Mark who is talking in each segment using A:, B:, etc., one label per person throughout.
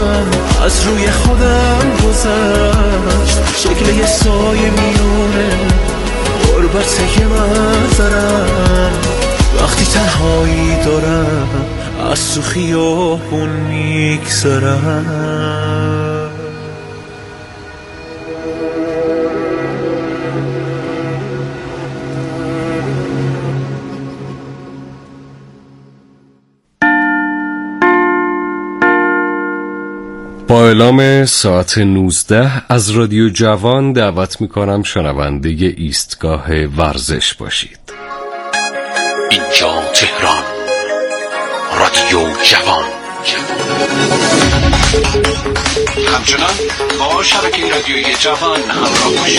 A: من از روی خودم گذشت، شکل یه سایه میونه غربت که من دارم، وقتی تنهایی دارم از تو خیابون میگذرم.
B: با اعلام ساعت 19 از رادیو جوان دعوت میکنم شنونده ایستگاه ورزش باشید.
C: اینجا تهران، رادیو جوان. همچنان با شبکه رادیویی جوان همراه باشید.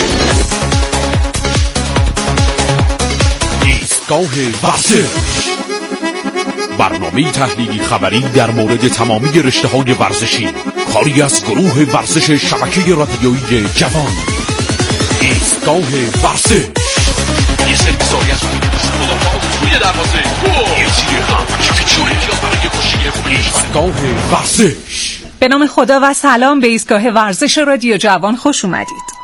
C: ایستگاه ورزش، برنامه تحلیلی خبری در مورد تمامی رشته‌های ورزشی، کاری از گروه ورزش شبکه رادیویی جوان. ایستگاه ورزش، یه سری ساریت توی دروازه یه چیزی هم چیزی برای خوشی. ایستگاه ورزش.
D: به نام خدا و سلام به ایستگاه ورزش رادیو جوان خوش اومدید.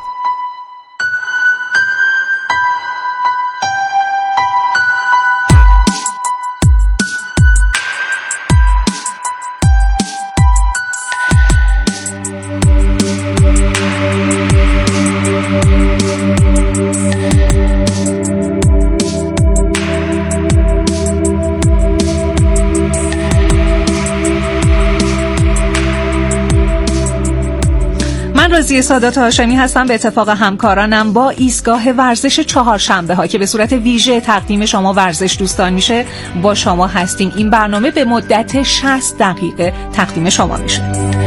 D: رازی سادات هاشمی هستم. به اتفاق همکارانم با ایستگاه ورزش چهارشنبه ها که به صورت ویژه تقدیم شما ورزش دوستان میشه با شما هستیم. این برنامه به مدت 60 دقیقه تقدیم شما میشه.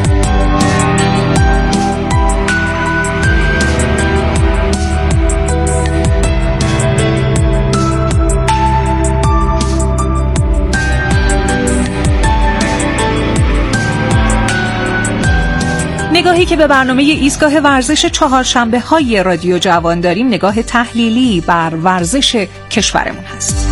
D: نگاهی که به برنامه ایستگاه ورزش چهارشنبه های رادیو جوان داریم نگاه تحلیلی بر ورزش کشورمون هست.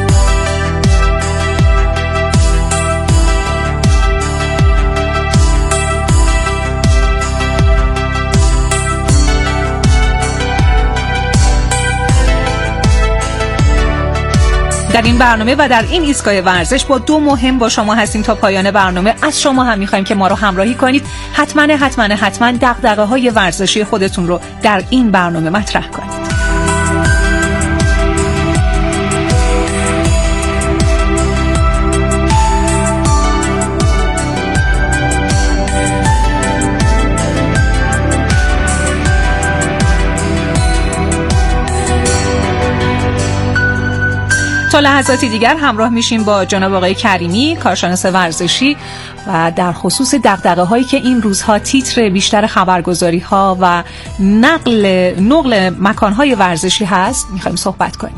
D: در این برنامه و در این ایستگاه ورزش با دو مهم با شما هستیم تا پایان برنامه. از شما هم می‌خوایم که ما رو همراهی کنید. حتما دغدغه‌های ورزشی خودتون رو در این برنامه مطرح کنید. تا لحظاتی دیگر همراه میشیم با جناب آقای کریمی، کارشناس ورزشی، و در خصوص دغدغه‌هایی که این روزها تیتر بیشتر خبرگزاری‌ها و نقل مکان‌های ورزشی هست می‌خوایم صحبت کنیم.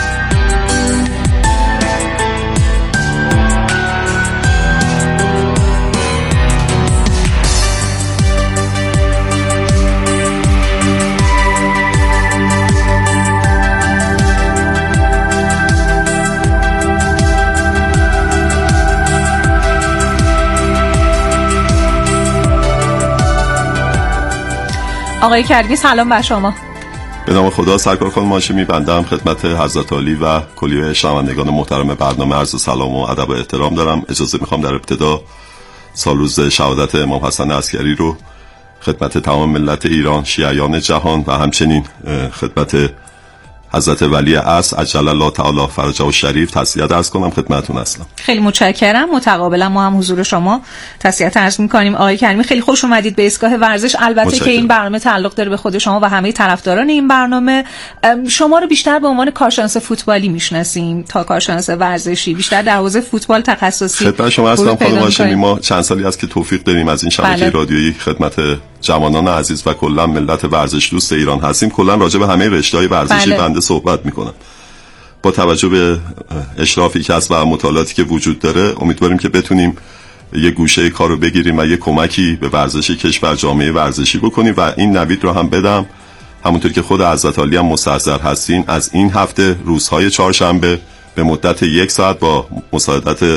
D: آقای کریمی سلام بر شما.
E: به نام خدا سرکار خانم هاشمی بنده خدمت حضرت عالی و کلیه شنوندگان محترم برنامه عرض سلام و ادب و احترام دارم. اجازه میخوام در ابتدا سالروز شهادت امام حسن عسکری رو خدمت تمام ملت ایران، شیعیان جهان و همچنین خدمت حضرت ولی عصر عجل الله تعالی فرجه و شریف تسلیت عرض کنم خدمتتون هستم.
D: خیلی متشکرم. متقابلا ما هم حضور شما تسلیت عرض می‌کنیم. آقای کریمی خیلی خوش اومدید به ایستگاه ورزش. البته متشکرم. که این برنامه تعلق داره به خود شما و همه طرفداران این برنامه. شما رو بیشتر به عنوان کارشناس فوتبالی میشناسیم تا کارشناس ورزشی. بیشتر در حوزه فوتبال تخصصی.
E: خدمت شما هستم خانم هاشمی. ما چند سالی است که توفیق داریم از این شبکه رادیویی خدمت جوانان عزیز و کلا ملت ورزش دوست ایران هستیم. کلا راجع به همه رشته‌های ورزشی بنده صحبت میکنم. با توجه به اشرافی که هست و مطالعاتی که وجود داره امیدواریم که بتونیم یه گوشه کارو بگیریم و یه کمکی به ورزش کشور، جامعه ورزشی بکنیم و این نوید رو هم بدم. همونطور که خود حضرت عالی هم مستحضر هستین، از این هفته روزهای چهارشنبه به مدت 1 ساعت با مساعدت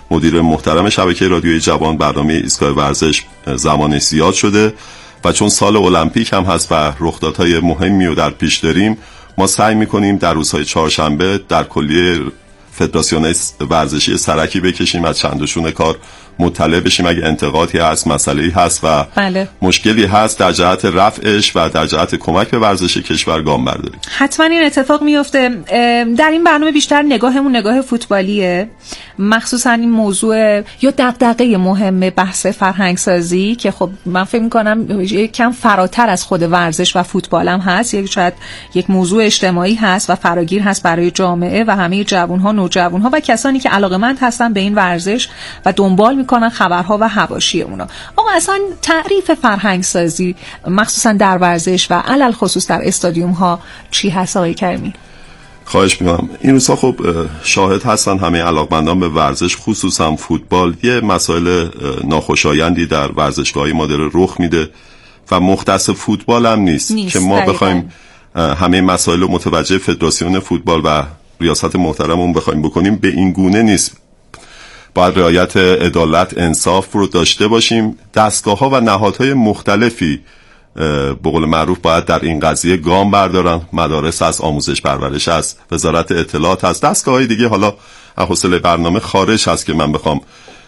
E: مدیر محترم شبکه رادیوی جوان برنامه ایستگاه ورزش زمانش زیاد شده و چون سال المپیک هم هست و رخدادهای مهمی رو در پیش داریم، ما سعی میکنیم در روزهای چهارشنبه در کلیه فدراسیون ورزشی سرکی بکشیم، از چندشون کار مطلع بشیم اگه انتقادی هست، مسئله‌ای هست و مشکلی هست در جهت رفعش و در جهت کمک به ورزش کشور گام برداریم.
D: حتما این اتفاق میفته. در این برنامه بیشتر نگاهمون نگاه فوتبالیه، مخصوصا این موضوع یا دغدغه مهم بحث فرهنگسازی که خب من فکر می‌کنم کم فراتر از خود ورزش و فوتبال هم هست، شاید یک موضوع اجتماعی هست و فراگیر هست برای جامعه و همه جوان‌ها، نوجوان‌ها و کسانی که علاقه‌مند هستن به این ورزش و دنبال میکنن خبرها و حواشی اونا. آقا اصلا تعریف فرهنگسازی مخصوصا در ورزش و علل خصوص در استادیوم ها چی هست آقای کریمی؟
E: خواهش میکنم. این روزها خب شاهد هستن همه علاقمندان به ورزش خصوصا فوتبال یه مسائل ناخوشایندی در ورزشگاهی ما داره رخ میده و مختص فوتبال هم نیست که ما بخوایم همه مسائل متوجه فدراسیون فوتبال و ریاست محترمون بخوایم بکنیم، به این گونه نیست. باید رعایت عدالت، انصاف رو داشته باشیم. دستگاه‌ها و نهادهای مختلفی به قول معروف باید در این قضیه گام بردارن. مدارس هست، آموزش پرورش هست، وزارت اطلاعات هست، دستگاه‌های دیگه حالا حوصله برنامه خارج هست که من بخوام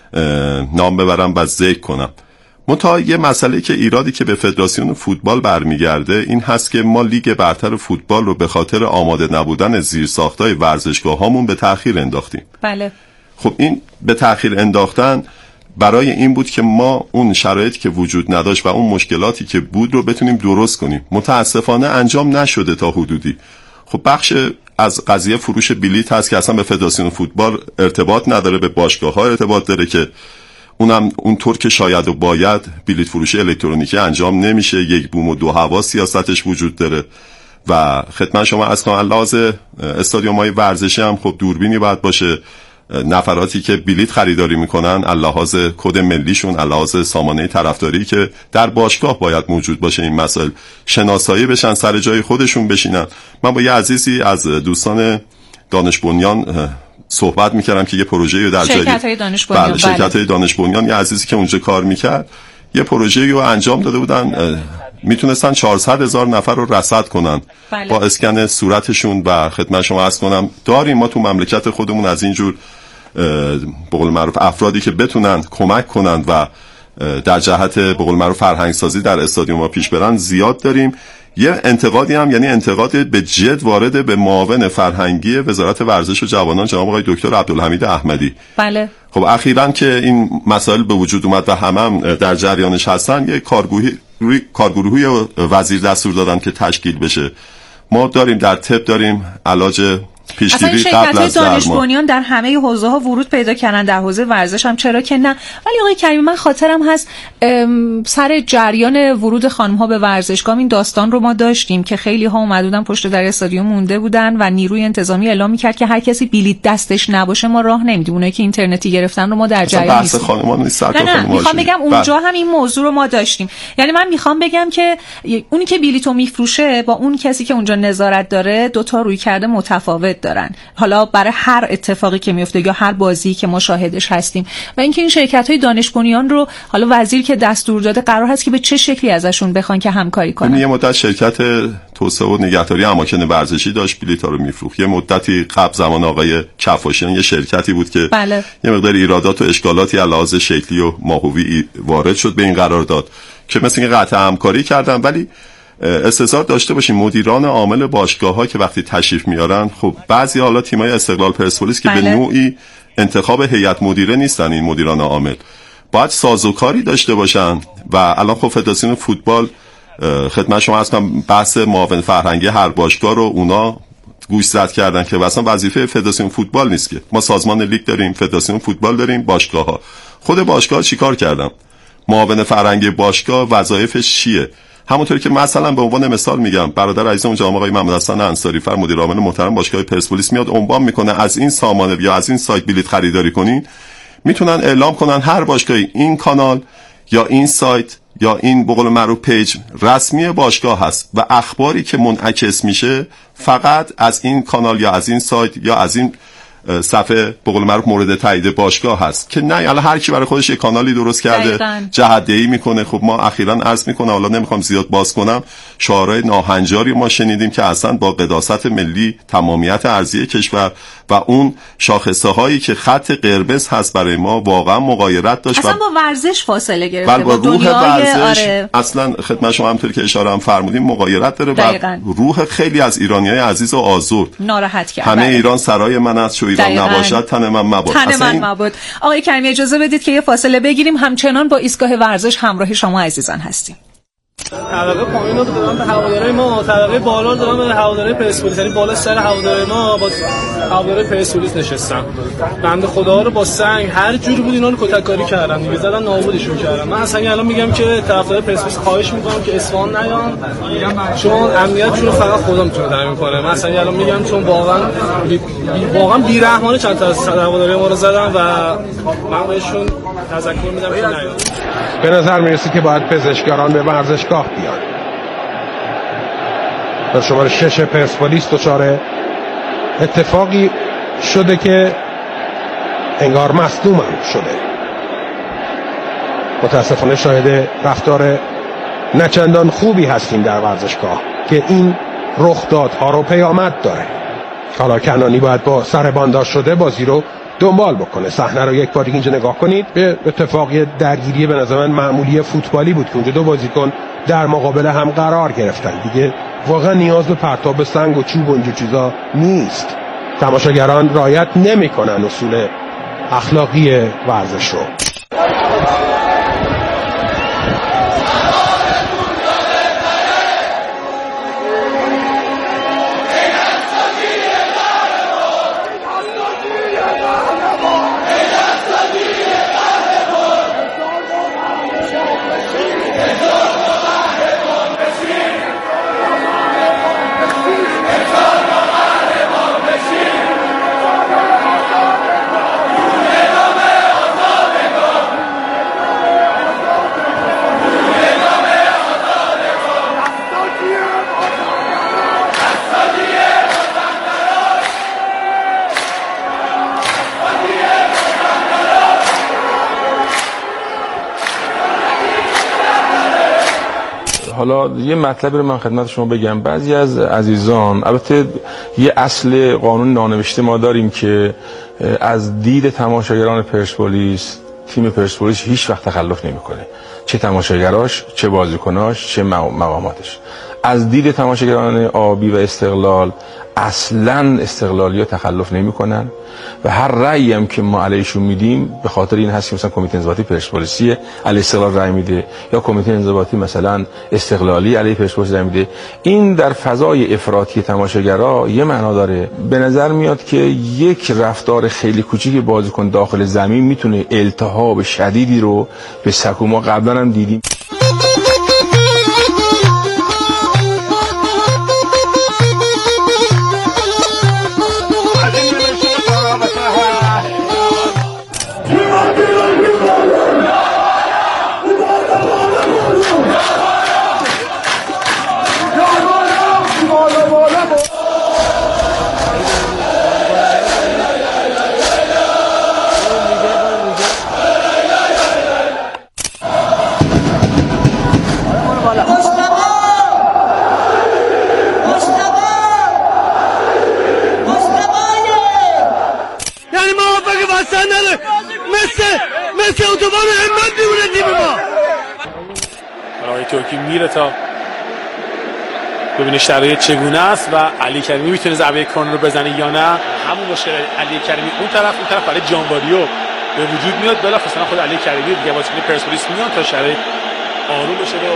E: نام ببرم و ذکر کنم. منتها یه مسئله که ایرادی که به فدراسیون فوتبال برمیگرده این هست که ما لیگ برتر فوتبال رو به خاطر آماده نبودن زیرساخت‌های ورزشگاه‌هامون به تأخیر انداختیم.
D: بله.
E: خب این به تأخیر انداختن برای این بود که ما اون شرایطی که وجود نداشت و اون مشکلاتی که بود رو بتونیم درست کنیم. متاسفانه انجام نشده تا حدودی. خب بخش از قضیه فروش بلیط هست که اصلا به فدراسیون فوتبال ارتباط نداره، به باشگاه‌ها ارتباط داره که اونم اونطور که شاید و باید بلیط فروشی الکترونیکی انجام نمیشه. یک بوم و دو هوا سیاستش وجود داره و خدمت شما از کنم لحاظ استادیوم‌های ورزشی هم خب دوربینی باید باشه. نفراتی که بلیط خریداری میکنن لحاظ کد ملیشون، لحاظ سامانه طرفداری که در باشگاه باید موجود باشه، این مسائل شناسایی بشن، سر جای خودشون بشینن. من با یه عزیزی از دوستان دانش بنیان صحبت میکردم که یه پروژه‌ای در جایی شرکت‌های دانش بنیان، یه عزیزی که اونجا کار میکرد یه پروژه‌ای رو انجام داده بودن، میتونستن 400,000 نفر رو رصد کنن با اسکن صورتشون و خدمت شما عرض کنم داریم ما تو مملکت خودمون از اینجور به قول معروف افرادی که بتونن کمک کنند و در جهت به قول معروف فرهنگ سازی در استادیوم‌ها پیش برن زیاد داریم. یه انتقادی هم یعنی انتقاد به جد وارد به معاون فرهنگی وزارت ورزش و جوانان جناب آقای دکتر عبدالحمید احمدی.
D: بله.
E: خب اخیراً که این مسائل به وجود اومد و هم در جریانش هستن، یه کارگروهی وزیر دستور دادن که تشکیل بشه. ما داریم در طب داریم علاج پیشگیری قبل از
D: دانش بنیان در همه حوزه‌ها ورود پیدا کردن، در حوزه ورزش هم چرا که نه. ولی آقای کریمی من خاطرم هست سر جریان ورود خانم‌ها به ورزشگاه این داستان رو ما داشتیم که خیلی ها اومدن پشت در استادیوم مونده بودن و نیروی انتظامی اعلام می‌کرد که هر کسی بلیط دستش نباشه ما راه نمیدیم. اونایی که اینترنتی گرفتن رو ما در جریان نیستیم.
E: بحث خانم‌ها نیست.
D: نه میخوام بگم اونجا هم این موضوع رو ما داشتیم. یعنی من میخوام بگم که اونی که بلیطو میفروشه با اون کسی که اونجا نظارت داره دو تا رویکرد متفاوت دارن، حالا برای هر اتفاقی که میفته یا هر بازی که ما شاهدش هستیم. و اینکه این شرکت‌های دانش بنیان رو حالا وزیر که دستور داده قرار هست که به چه شکلی ازشون بخوان که همکاری کنن.
E: یه مدت شرکت توسعه و نگهداری اماکن ورزشی داشت بلیط‌ها رو میفروخت. یه مدتی قبل زمان آقای کفاشیان یه شرکتی بود که
D: بله.
E: یه مقدار ایرادات و اشکالاتی علاوه شکلی و ماهوی وارد شد به این قرارداد که مثلا قطع همکاری کردن. ولی استحضار داشته باشیم مدیران عامل باشگاه‌ها که وقتی تشریف میارن، خب بعضی حالا تیمای استقلال پرسپولیس که به نوعی انتخاب هیئت مدیره نیستن، این مدیران عامل باید سازوکاری داشته باشن. و الان خب فدراسیون فوتبال خدمت شما هستم بحث معاون فرهنگی هر باشگاه رو اونا گوشزد کردن که اصلا وظیفه فدراسیون فوتبال نیست که ما سازمان لیگ داریم، فدراسیون فوتبال داریم، باشگاه‌ها. خود باشگاه چیکار کردن؟ معاون فرهنگی باشگاه وظایفش چیه؟ همونطوری که مثلا به عنوان مثال میگم برادر عزیزم جناب آقای محمد حسن انصاری فر مدیر عامل محترم باشگاه پرسپولیس میاد عنوان میکنه از این سامانه یا از این سایت بلیط خریداری کنین، میتونن اعلام کنن هر باشگاهی این کانال یا این سایت یا این به قول معروف پیج رسمی باشگاه هست و اخباری که منعکس میشه فقط از این کانال یا از این سایت یا از این صفحه به قول معروف مورد تایید باشگاه هست که نه الان هر کی برای خودش یک کانالی درست کرده جهت‌دهی میکنه. خب ما اخیراً عرض میکنم، حالا نمیخوام زیاد باز کنم، شعارهای ناهنجاری ما شنیدیم که اصلا با قداست ملی، تمامیت ارضی کشور و اون شاخصه هایی که خط قرمز هست برای ما واقعا مغایرت داشت.
D: اصلا با ورزش فاصله گرفته،
E: با روح ورزش اصلا خدمت شما همونطور که اشاره هم فرمودیم مغایرت داره و روح خیلی از ایرانیای عزیز و آزرد
D: ناراحت کرد.
E: همه ایران سرای من است، چو ایران نباشد تن من مباد.
D: تن من مباد. آقای کریمی اجازه بدید که یه فاصله بگیریم، همچنان با ایستگاه ورزش همراه شما عزیزان هستیم.
F: طبقه پایین رو دادن به هوادارهای ما، طبقه بالا رو دادن به هوادارهای پرسپولیس، یعنی بالا سر هوادارهای ما با هوادارهای پرسپولیس نشستن. بنده خدا رو با سنگ هر جوری بود اینا رو کتککاری کردن دیگه، زدن نابودشون کردن. من اصلا الان میگم که طرفدار پرسپولیس خواهش میکنم که اصفهان نیان، چون امنیتشون رو فقط خدا میتونه تامین کنه. من اصلا الان میگم چون واقعا بی‌رحمانه چند تا از هوادارهای ما رو زدن و من بهشون تذکر میدم که نیان.
G: به نظر میرسه که باید پزشکاران به ورزشگاه بیان. در شماره 6 پرسپولیس دچار اتفاقی شده که انگار مصدوم هم شده. متاسفانه شاهد رفتار نچندان خوبی هستیم در ورزشگاه که این رخدادها رو پیامد داره. حالا کنانی باید با سر بانداژ شده بازی رو دنبال بکنه. صحنه رو یک بار دیگه اینجا نگاه کنید. به اتفاقی درگیری به نظر من معمولی فوتبالی بود که اونجا دو بازیکن در مقابل هم قرار گرفتن. دیگه واقعا نیاز به پرتاب سنگ و چوب و اینجور چیزا نیست. تماشاگران رعایت نمی‌کنن اصول اخلاقی ورزش رو.
H: حالا یه مطلبی رو من خدمت شما بگم. بعضی از عزیزان، البته یه اصل قانون نانوشته ما داریم که از دید تماشاگران پرسپولیس تیم پرسپولیس هیچ وقت تخلف نمیکنه، چه تماشاگراش، چه بازیکناش، چه مقاماتش. از دید تماشاگران آبی و استقلال اصلا استقلالی‌ها تخلف نمی‌کنن و هر رأیی هم که ما علیشون میدیم به خاطر این هست که مثلا کمیته انضباطی پرسپولیسی علی استقلال رأی میده یا کمیته انضباطی مثلا استقلالی علی پرسپولیس رأی میده. این در فضای افراطی تماشاگرها یه معنا داره. به نظر میاد که یک رفتار خیلی کوچیک بازیکن داخل زمین میتونه التهاب شدیدی رو به سکو. ما قبلا هم دیدیم.
I: مثل اتوبان همت میمونه تیم ما.
J: آقای ترکی میره تا ببینه شرایط چگونه است و علی کریمی میتونه ضربه کورنر رو بزنه یا نه. همون مشکل علی کریمی اون طرف برای جانواریو به وجود میاد. بلافاصله خود علی کریمی دیگه بازیکن پرسپولیس میاد تا شرایط آروم بشه و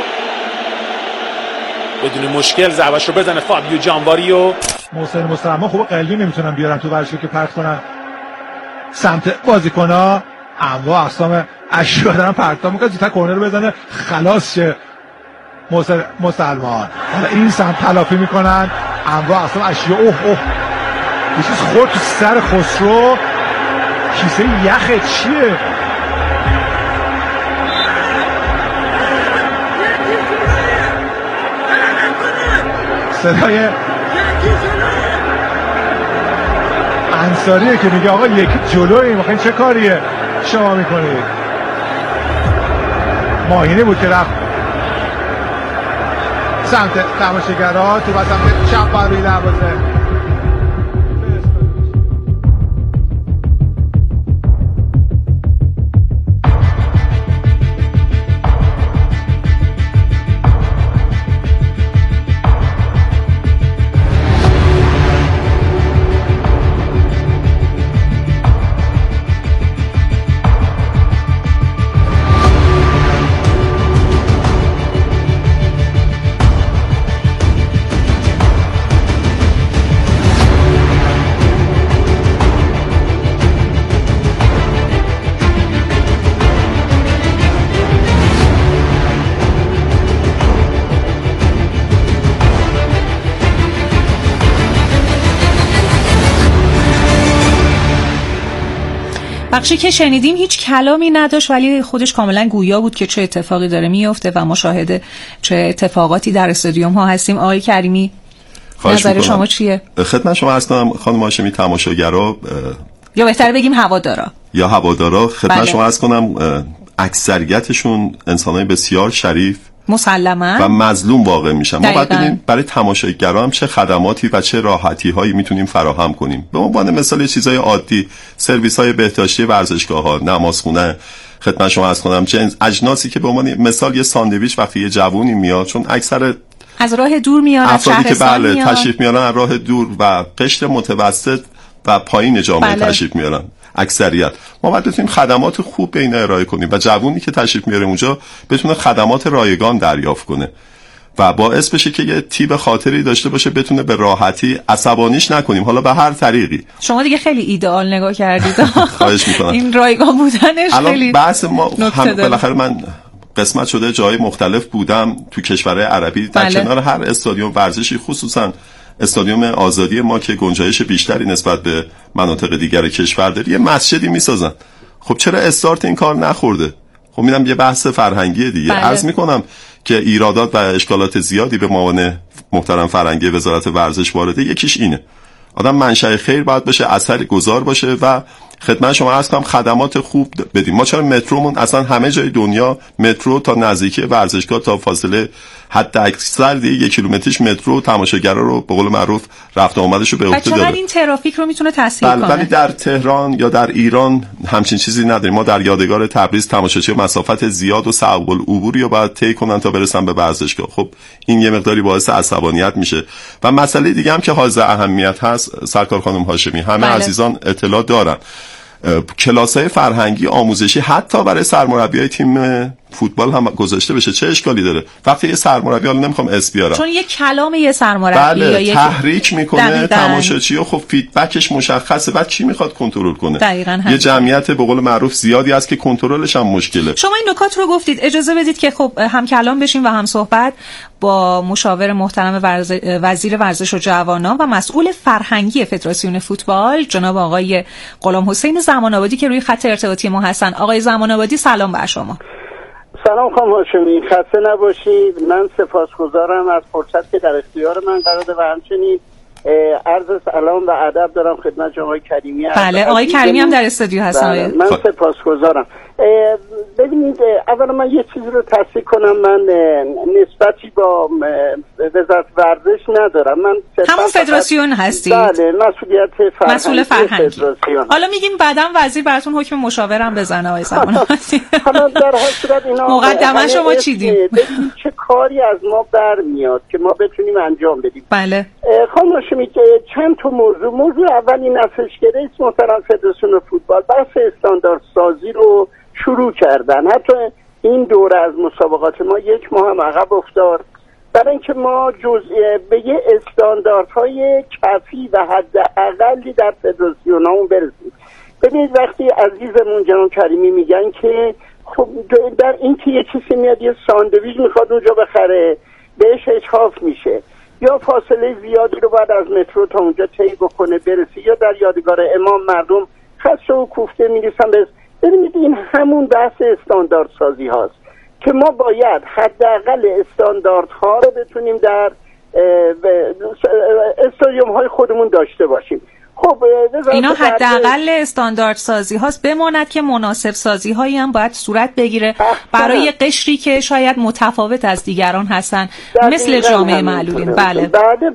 J: بدون مشکل ضربهش رو بزنه فابیو جانواریو.
K: محسن مستعما خوب قلبی نمیتونن بیارن تو ورزشگاه که پرت کنن سمت بازیکن‌ها. انواع اقسام اشیا دارن پرتاب میکنن زودتر کورنر رو بزنه خلاص شه مسلمان. حالا این سمت تلافی میکنن انواع اقسام اشیا. اوه یه چیز خورد تو سر خسرو. کیسه یخه چیه؟ صدای انصاریه که میگه آقا یک جلوی میخواین چه کاریه شما میکنید. ماهینی بود که رفت سمت تماشاگرها، تو سمت چپ بر روی دروازه.
D: بخشی که شنیدیم هیچ کلامی نداشت ولی خودش کاملا گویا بود که چه اتفاقی داره میفته و ما شاهد چه اتفاقاتی در استادیوم ها هستیم. آقای کریمی نظر شما چیه؟
E: خدمت شما عرض کنم خانم هاشمی، تماشاگرها
D: یا بهتره بگیم هوادارا خدمت شما عرض کنم
E: اکثریتشون انسانای بسیار شریف
D: مسلما
E: و مظلوم واقع میشن. ما باید ببینیم برای تماشاگران هم چه خدماتی و چه راحتی هایی میتونیم فراهم کنیم. به عنوان مثال چیزای عادی، سرویس های بهداشتی ورزشگاه‌ها، نمازخونه، خدمت شما عرض کنم اجناسی که به عنوان مثال یه ساندویچ وقتی یه جوونی میاد، چون اکثر
D: از راه دور میاد،
E: افرادی که تشریف میارن از راه دور و قشر متوسط و پایین جامعه تشریف میارن اکثریت، ما باید بتونیم خدمات خوب به اینا ارائه کنیم و جوونی که تشریف میاره اونجا بتونه خدمات رایگان دریافت کنه و باعث بشه که یه تیب خاطری داشته باشه، بتونه به راحتی عصبانیش نکنیم، حالا به هر طریقی.
D: شما دیگه خیلی ایدئال نگاه کردید.
E: خواهش میکنم.
D: این رایگان بودنش خیلی
E: بحث ما بالاخره من قسمت شده جای مختلف بودم تو کشورهای عربی در کنار هر استادیوم ورزشی، خصوصا استادیوم آزادی ما که گنجایش بیشتری نسبت به مناطق دیگر کشور داره، یه مسجدی میسازن. خب چرا استارت این کار نخورده؟ خب میدم یه بحث فرهنگی دیگه. عرض میکنم که ایرادات و اشکالات زیادی به معاون محترم فرهنگی وزارت ورزش وارده. یکیش اینه آدم منشأ خیر باید باشه، اثر گذار باشه و خدمت شما عرض کنم خدمات خوب بدیم. ما چرا مترومون اصلا همه جای دنیا مترو تا نزدیکی ورزشگاه تا فاصله حد اکثر دیگه 1 کیلومتریش مترو تماشاگرا رو به قول معروف رفت و آمدش رو به عهده داره.
D: چقدر این ترافیک رو میتونه تسهیل کنه.
E: ولی در تهران یا در ایران همچین چیزی نداریم. ما در یادگار تبریز تماشاچی مسافت زیاد و صعب العبوری رو باید طی کنن تا برسن به ورزشگاه. خب این یه مقداری باعث عصبانیت میشه. و مسئله دیگه هم که حائز اهمیت هست سرکار خانم هاشمی، همه عزیزان اطلاع دارن، کلاس‌های فرهنگی آموزشی حتی برای سرمربیای تیم فوتبال هم گذاشته بشه. چه اشکالی داره؟ وقتی یه سرمربی، حالا نمیخوام اسم بیارم،
D: چون یه کلام یه سرمربی یا
E: تحریک میکنه تماشاچی و خب فیدبکش مشخصه، بعد کی میخواد کنترل کنه؟ یه جمعیت به قول معروف زیادی هست که کنترلش هم مشکله.
D: شما این نکات رو گفتید، اجازه بدید که خب هم کلام بشیم و هم صحبت با مشاور محترم وزیر ورزش و جوانان و مسئول فرهنگی فدراسیون فوتبال جناب آقای غلام حسین زمان‌آبادی که روی خط ارتباطی ما هستن. آقای زمان‌آبادی سلام بر شما.
L: سلام خانم هاشمی، خسته نباشید. من سپاسگزارم از فرصت که در اختیار من قرار داده و همچنین عرض سلام و ادب دارم خدمت آقای کریمی.
D: بله آقای کریمی هم در استودیو هستن.
L: من سپاسگزارم. ببینید اولا من یه چیزی رو تصحیح کنم، من نسبتی با وزارت ورزش ندارم، من
D: همون فدراسیون هستید.
L: بله مسئول فرهنگی.
D: حالا میگین بعداً وزیر براتون حکم مشاورم بزنه آقای زمان‌آبادی.
L: حالا در هر صورت اینا
D: مقدمه شما چیدیم.
L: ببینید چه کاری از ما برمیاد که ما بتونیم انجام بدیم.
D: بله
L: خانم هاشمی چند تا موضوع اول این هستش که رئیس محترم فدراسیون فوتبال بحث استانداردسازی رو شروع کردن. حتی این دوره از مسابقات ما 1 ماه هم عقب افتاد برای اینکه ما به یه استانداردهای کفی و حداقلی در فدراسیونامون برسیم. ببینید وقتی عزیزمون جناب کریمی میگن که خب در این که یه کسی میاد یه ساندویچ میخواد اونجا بخره بهش اشراف میشه، یا فاصله زیادی رو باید از مترو تا اونجا طی بکنه برسی، یا در یادگار امام مردم خسته و کوفته میرسن به. ببینید این همون بحث استانداردسازی هاست که ما باید حداقل استانداردها رو بتونیم در استادیوم های خودمون داشته باشیم. خب خب
D: اینا حداقل استاندارد سازی هاست، بماند که مناسب سازی هایی هم باید صورت بگیره برای قشری که شاید متفاوت از دیگران هستن مثل جامعه معلولین. بله.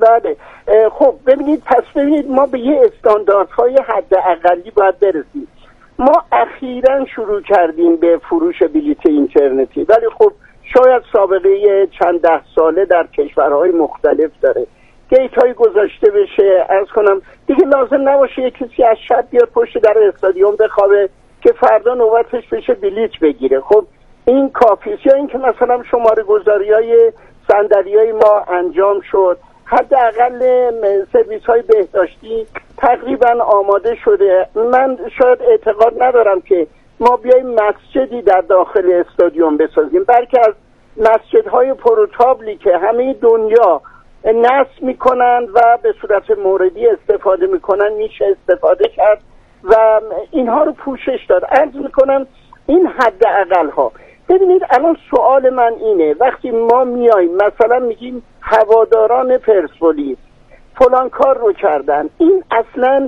L: خب ببینید ما به یه استانداردهای حداقلی باید برسیم. ما اخیراً شروع کردیم به فروش بلیت اینترنتی، ولی خب شاید سابقه چند ده ساله در کشورهای مختلف داره. گیت های گذاشته بشه، عرض کنم دیگه لازم نباشه یک کسی از شب بیاد پشت در استادیوم بخوابه که فردا نوبتش بشه بلیت بگیره. خب این کافیست. یا این که مثلا شماره گذاری های صندلی های ما انجام شد، حداقل سرویس های بهداشتی تقریبا آماده شده. من شاید اعتقاد ندارم که ما بیایم مسجدی در داخل استادیوم بسازیم، بلکه از مسجدهای پروتابلی که همه دنیا نصب میکنن و به صورت موردی استفاده میکنن میشه استفاده کرد و اینها رو پوشش داد. عرض میکنم این حداقل ها. ببینید الان سوال من اینه، وقتی ما میاییم مثلا میگیم هواداران پرسپولیس فلان کار رو کردن، این اصلا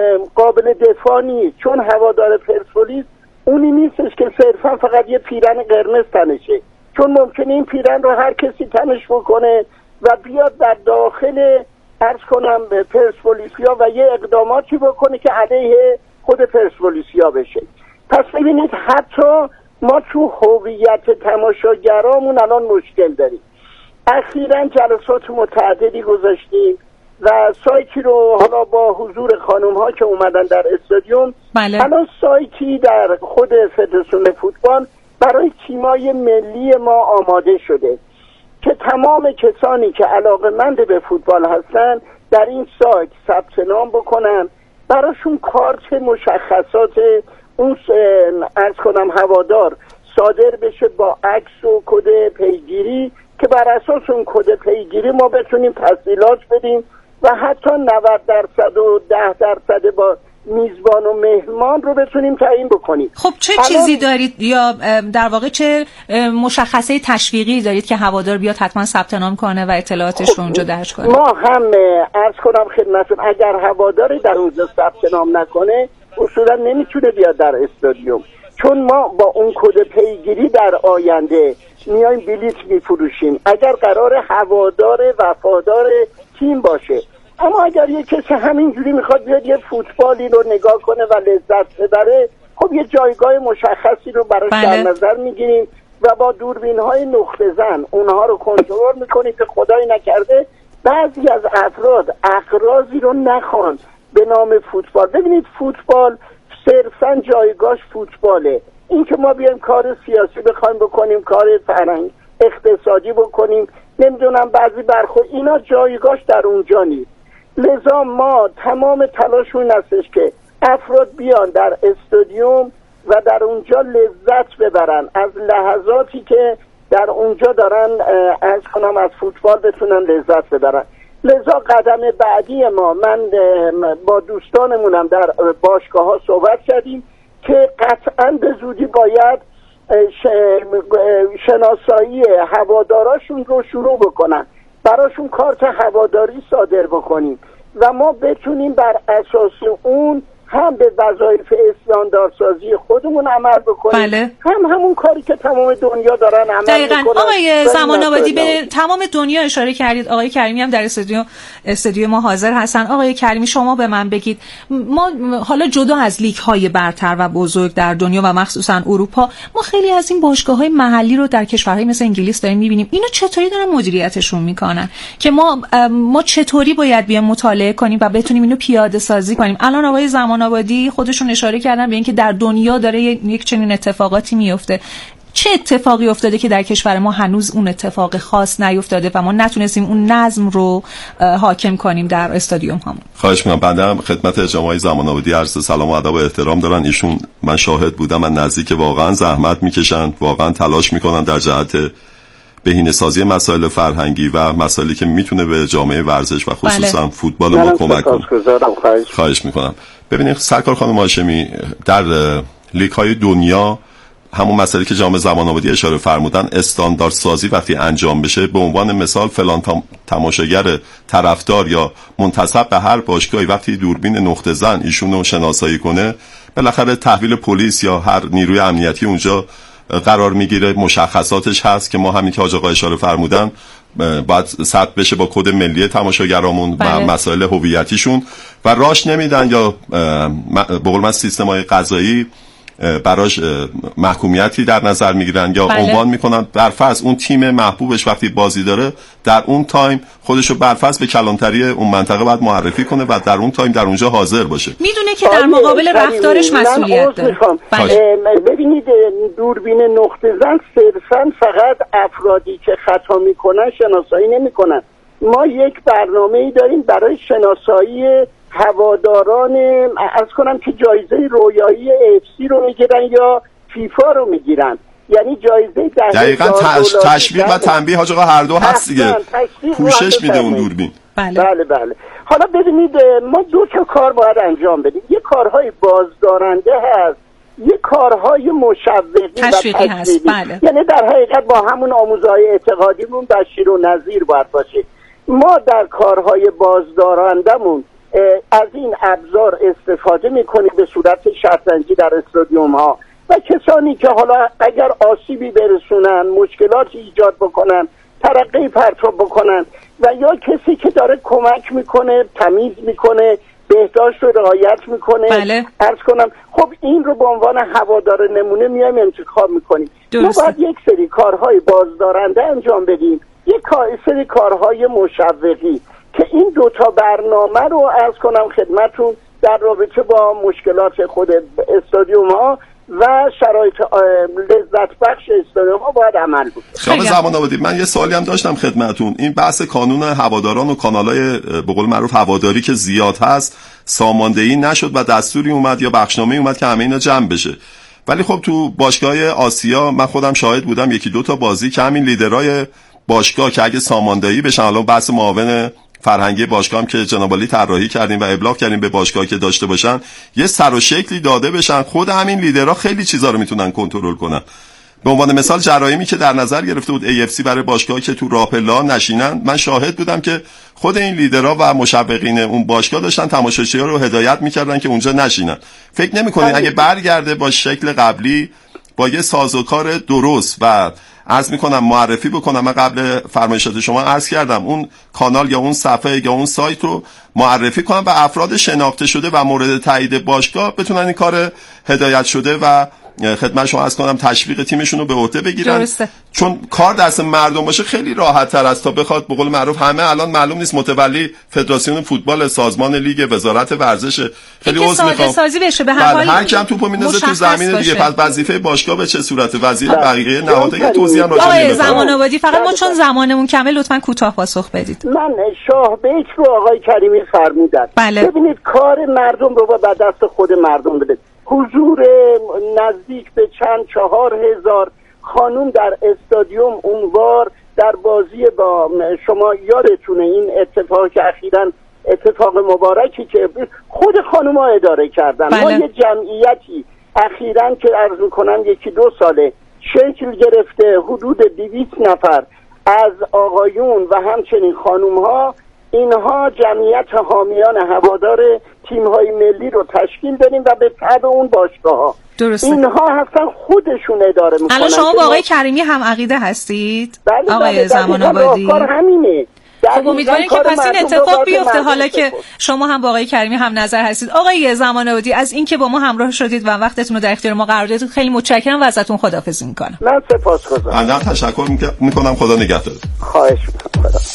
L: قابل دفاع نیست، چون هوادار پرسپولیس اونی نیستش که صرفا فقط یه پیرن قرمز تنشه، چون ممکنه این پیرن رو هر کسی تنش بکنه و بیاد در داخل عرض کنم پرسپولیسیا و یه اقداماتی بکنه که علیه خود پرسپولیسیا بشه. پس ببینید حتی ما تو هویت تماشاگرامون الان مشکل داریم. اخیراً جلسات متعددی گذاشتیم و سایتی رو حالا با حضور خانم ها که اومدن در استادیوم، الان سایتی در خود فدراسیون فوتبال برای تیمای ملی ما آماده شده که تمام کسانی که علاقه‌مند به فوتبال هستن در این سایت ثبت نام بکنن، براشون کارت مشخصات اون عرض کنم هوادار صادر بشه با عکس و کد پیگیری که بر اساس اون کد پیگیری ما بتونیم تسهیلات بدیم و حتی 90% و 10% با میزبان و مهمان رو بتونیم تعیین بکنیم.
D: خب چه چیزی دارید یا در واقع چه مشخصه تشویقی دارید که هوادار بیاد حتما ثبت نام کنه و اطلاعاتش رو اونجا درج کنه؟
L: ما هم عرض کنم خدمتتون اگر هواداری در اونجا ثبت نام نکنه اصولا نمیتونه بیاد در استادیوم، چون ما با اون کد پیگیری در آینده میایم بلیت میفروشیم اگر قرار هوادار وفادار تیم باشه. اما اگر یه کسی همینجوری میخواد بیاد یه فوتبالی رو نگاه کنه و لذت ببره، خب یه جایگاه مشخصی رو براش در نظر میگیریم و با دوربین‌های نقطه زن اونها رو کنترل میکنیم که خدای نکرده بعضی از افراد اغراضی رو نخوان به نام فوتبال. ببینید فوتبال صرفاً جایگاهش فوتباله. این که ما بیایم کار سیاسی بخوایم بکنیم، کار فرهنگ اقتصادی بکنیم، نمیدونم بعضی برخورد، اینا جایگاهش در اونجا نیست. لذا ما تمام تلاشمون هستش که افراد بیان در استادیوم و در اونجا لذت ببرن از لحظاتی که در اونجا دارن عرض کنم از فوتبال بتونن لذت ببرن. لذا قدم بعدی ما، من با دوستانمونم در باشگاه ها صحبت کردیم که قطعا به زودی باید شناسایی هواداراشون رو شروع بکنن، براشون کارت هواداری صادر بکنیم و ما بتونیم بر اساس اون هم به وظایف استانداردسازی خودمون عمل بکنیم،
D: بله.
L: هم همون کاری که تمام دنیا دارن عمل میکنن.
D: آقای زمان آبادی به تمام دنیا اشاره کردید، آقای کریمی هم در استودیو ما حاضر هستن. آقای کریمی شما به من بگید، ما حالا جدا از لیگ های برتر و بزرگ در دنیا و مخصوصا اروپا، ما خیلی از این باشگاه های محلی رو در کشورهای مثل انگلیس داریم میبینیم. اینا چطوری دارن مدیریتشون میکنن که ما چطوری باید بیایم مطالعه کنیم و بتونیم اینو پیاده سازی کنیم؟ الان آقای زمان آبادی خودشون اشاره کردن به اینکه در دنیا داره یک چنین اتفاقاتی میفته. چه اتفاقی افتاده که در کشور ما هنوز اون اتفاق خاص نیفتاده و ما نتونستیم اون نظم رو حاکم کنیم در استادیوم هامون؟
E: خواهش می‌کنم. بنده هم خدمت جناب زمان آبادی عرض سلام و ادب و احترام دارن. ایشون من شاهد بودم، من نزدیک واقعا زحمت میکشن، واقعا تلاش میکنن در جهت بهینه‌سازی مسائل فرهنگی و مسائلی که میتونه به جامعه ورزش و خصوصا فوتبال ما کمک کنه. خواهش میکنم. ببینید سرکار خانم هاشمی، در لیگ های دنیا همون مسئله که جناب زمان آبادی اشاره فرمودن، استاندارد سازی وقتی انجام بشه، به عنوان مثال فلان تماشاگر طرفدار یا منتسب به هر باشگاهی وقتی دوربین نقطه زن ایشونو شناسایی کنه، بالاخره تحویل پلیس یا هر نیروی امنیتی اونجا قرار میگیره، مشخصاتش هست که ما همین که حاج آقا اشاره فرمودن باید ثبت بشه با کد ملی تماشاگرامون و مسائل هویتیشون و راش نمیدن یا به قول من سیستم‌های قضایی براش محکومیتی در نظر میگیرن یا عنوان میکنن برفرض اون تیم محبوبش وقتی بازی داره در اون تایم خودشو برفرض به کلانتری اون منطقه باید معرفی کنه و در اون تایم در اونجا حاضر باشه.
D: میدونه که در مقابل رفتارش مسئولیت داره.
L: ببینید دوربین نقطه زن صرفا فقط افرادی که خطا میکنن شناسایی نمیکنن. ما یک برنامه‌ای داریم برای شناسایی هواداران، عرض کنم که جایزه رویایی FC رو میگیرن یا فیفا رو میگیرن، یعنی جایزه
E: دقیقاً تشویق و تنبیه حاج آقا هر دو هست دیگه، پوشش میده اون دوربین.
L: بله. حالا ببینید ما دو تا کار باید انجام بدیم، یه کارهای بازدارنده هست، یه کارهای مشوقی و تشویقی هست. بله. یعنی در حقیقت با همون آموزهای اعتقادیمون بشیر و نذیر باید باشه. ما در کارهای بازدارندمون از این ابزار استفاده میکنیم به صورت شطرنجی در استادیوم ها و کسانی که حالا اگر آسیبی برسونن، مشکلاتی ایجاد بکنن، ترقی پرتاب بکنن و یا کسی که داره کمک میکنه، تمیز میکنه، بهداشت رو رعایت میکنه، عرض کنم خب این رو به عنوان هوادار نمونه میایم انتخاب میکنیم. ما باید یک سری کارهای بازدارنده انجام بدیم، یک سری کارهای مشوقی که این دوتا برنامه رو عرض کنم خدمتون در رابطه با مشکلات خود استادیوم ها و شرایط لذت بخش استادیوم ها باید عمل بود.
E: جناب زمان آبادی من یه سوالی هم داشتم خدمتون. این بحث کانون هواداران و کانالای به قول معروف هواداری که زیاد هست ساماندهی نشد و دستوری اومد یا بخشنامه اومد که همه اینا جمع بشه، ولی خب تو باشگاه آسیا من خودم شاهد بودم یکی دو تا بازی که همین لیدرای باشگاه که اگه ساماندهی بشن، الان بحث معاون فرهنگی باشگاه هم که جناب عالی طراحی کردیم و ابلاغ کردیم به باشگاه که داشته باشن، یه سر و شکلی داده بشن، خود همین لیدرها خیلی چیزا رو میتونن کنترل کنن. به عنوان مثال جرایمی که در نظر گرفته بود AFC برای باشگاه که تو راپلا نشینن، من شاهد بودم که خود این لیدرها و مشوقین اون باشگاه داشتن تماشاگرها رو هدایت میکردن که اونجا نشینن. فکر نمی‌کنید اگه برگرده با شکل قبلی با یه سازوکار درست و عرض میکنم معرفی بکنم، من قبل فرمایشات شما عرض کردم اون کانال یا اون صفحه یا اون سایت رو معرفی کنم و افراد شناخته شده و مورد تایید باشگاه بتونن این کار هدایت شده و خدمت شما عرض کنم تشویق تیمشون رو به عهده بگیرن.
D: درسته.
E: چون کار دست مردم باشه خیلی راحت تر است تا بخواد به قول معروف همه الان معلوم نیست متولی فدراسیون فوتبال، سازمان لیگ، وزارت ورزش، خیلی عذر میخوام
D: سازی بشه به هر حال
E: هر کم توپو میندازه تو زمین دیگه. پس وظیفه باشگاه به چه صورته؟ وزیر بقیه نهادهای توضیح هم راجع به
D: زمان آبادی فقط ما چون زمانمون کمه لطفاً کوتاه پاسخ بدید.
L: من شاه بیت رو آقای کریمی فرمودن. ببینید کار مردم رو با دست خود مردم بده. حضور نزدیک به چند 4,000 خانوم در استادیوم اونوار در بازی با شما یادتونه این اتفاق که اخیراً اتفاق مبارکی که خود خانوما اداره کردن. ما یه جمعیتی اخیراً که عرض میکنم 1-2 ساله شکل گرفته حدود 200 نفر از آقایون و همچنین خانومها، اینها جمعیت حامیان هوادار تیم‌های ملی رو تشکیل دادیم و به تبع اون باشگاه‌ها اینها هستن خودشون اداره میکنن.
D: الان شما با آقای کریمی هم عقیده هستید؟ آقای زمان آبادی
L: همینه.
D: خب امیدواریم که پس این اتفاق بیفته حالا که شما هم با آقای کریمی هم نظر هستید. آقای زمان آبادی از اینکه با ما همراه شدید و وقتتون رو در اختیار ما قرار دادید خیلی متشکرم و ازتون خداحافظی میکنم.
L: من سپاسگزارم.
E: من تشکر میکنم. خدا نگهدار.
L: خواهش میکنم. خدا.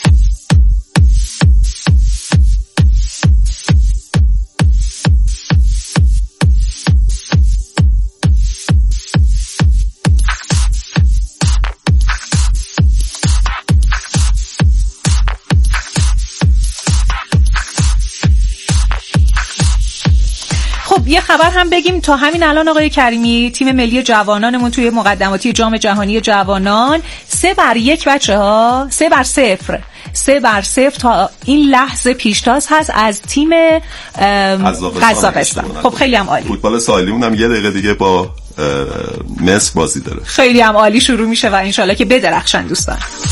D: یه خبر هم بگیم تا همین الان آقای کریمی، تیم ملی جوانانمون توی مقدماتی جام جهانی جوانان 3-1 بچه‌ها 3-0 تا این لحظه پیشتاز هست از تیم قزاقستان. خب خیلی هم عالی.
E: فوتبال ساحلیمون هم یه دقیقه دیگه با مصر بازی داره.
D: خیلی هم عالی شروع میشه و انشالله که بدرخشن دوستان.